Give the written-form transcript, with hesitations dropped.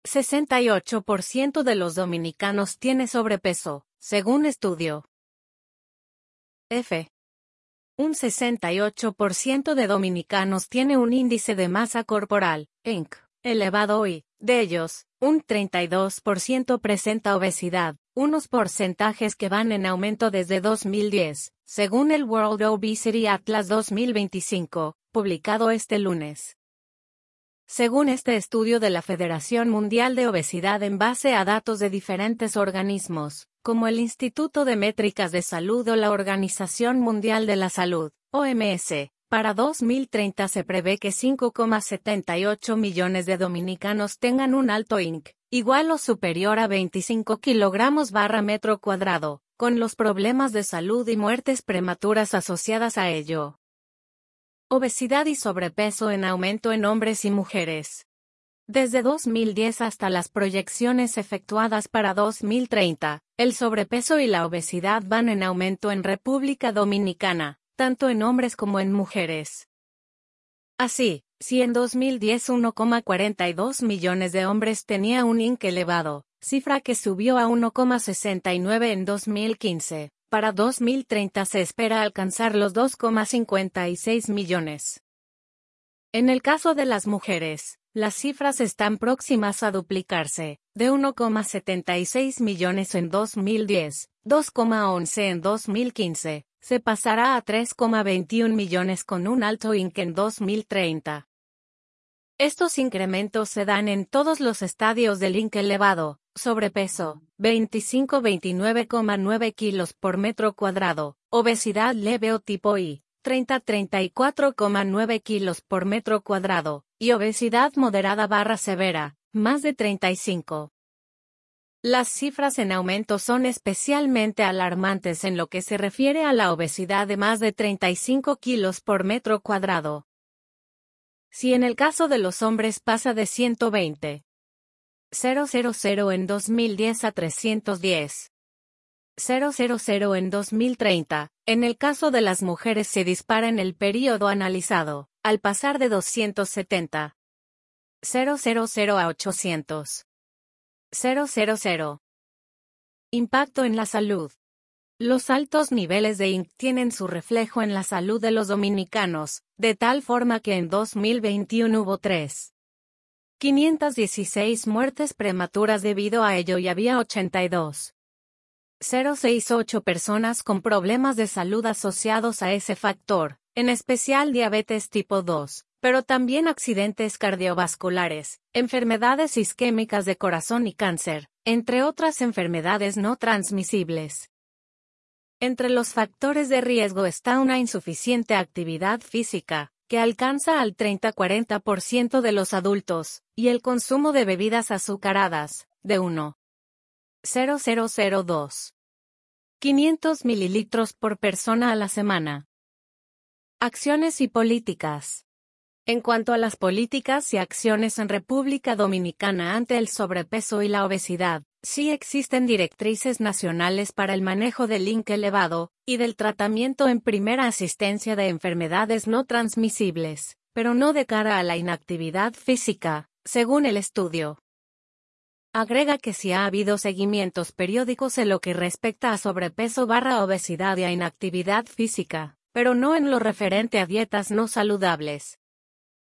68% de los dominicanos tiene sobrepeso, según estudio. Un 68% de dominicanos tiene un índice de masa corporal, INC, elevado y, de ellos, un 32% presenta obesidad, unos porcentajes que van en aumento desde 2010, según el World Obesity Atlas 2025, publicado este lunes. Según este estudio de la Federación Mundial de Obesidad en base a datos de diferentes organismos, como el Instituto de Métricas de Salud o la Organización Mundial de la Salud, OMS, para 2030 se prevé que 5,78 millones de dominicanos tengan un alto INC, igual o superior a 25 kilogramos/metro cuadrado, con los problemas de salud y muertes prematuras asociadas a ello. Obesidad y sobrepeso en aumento en hombres y mujeres. Desde 2010 hasta las proyecciones efectuadas para 2030, el sobrepeso y la obesidad van en aumento en República Dominicana, tanto en hombres como en mujeres. Así, si en 2010 1,42 millones de hombres tenía un INC elevado, cifra que subió a 1,69 en 2015, para 2030 se espera alcanzar los 2,56 millones. En el caso de las mujeres, las cifras están próximas a duplicarse, de 1,76 millones en 2010, 2,11 en 2015, se pasará a 3,21 millones con un alto INC en 2030. Estos incrementos se dan en todos los estadios del INC elevado: sobrepeso, 25-29,9 kilos por metro cuadrado, obesidad leve o tipo I, 30-34,9 kilos por metro cuadrado, y obesidad moderada/severa, más de 35. Las cifras en aumento son especialmente alarmantes en lo que se refiere a la obesidad de más de 35 kilos por metro cuadrado. Si en el caso de los hombres pasa de 120,000 en 2010 a 310,000 en 2030, en el caso de las mujeres se dispara en el período analizado, al pasar de 270,000 a 800,000. Impacto en la salud. Los altos niveles de INC tienen su reflejo en la salud de los dominicanos, de tal forma que en 2021 hubo 3,516 muertes prematuras debido a ello y había 82,068 personas con problemas de salud asociados a ese factor, en especial diabetes tipo 2, pero también accidentes cardiovasculares, enfermedades isquémicas de corazón y cáncer, entre otras enfermedades no transmisibles. Entre los factores de riesgo está una insuficiente actividad física, que alcanza al 30-40% de los adultos, y el consumo de bebidas azucaradas, de 1,500 mililitros por persona a la semana. Acciones y políticas. En cuanto a las políticas y acciones en República Dominicana ante el sobrepeso y la obesidad, sí existen directrices nacionales para el manejo del INC elevado, y del tratamiento en primera asistencia de enfermedades no transmisibles, pero no de cara a la inactividad física, según el estudio. Agrega que sí ha habido seguimientos periódicos en lo que respecta a sobrepeso/obesidad y a inactividad física, pero no en lo referente a dietas no saludables.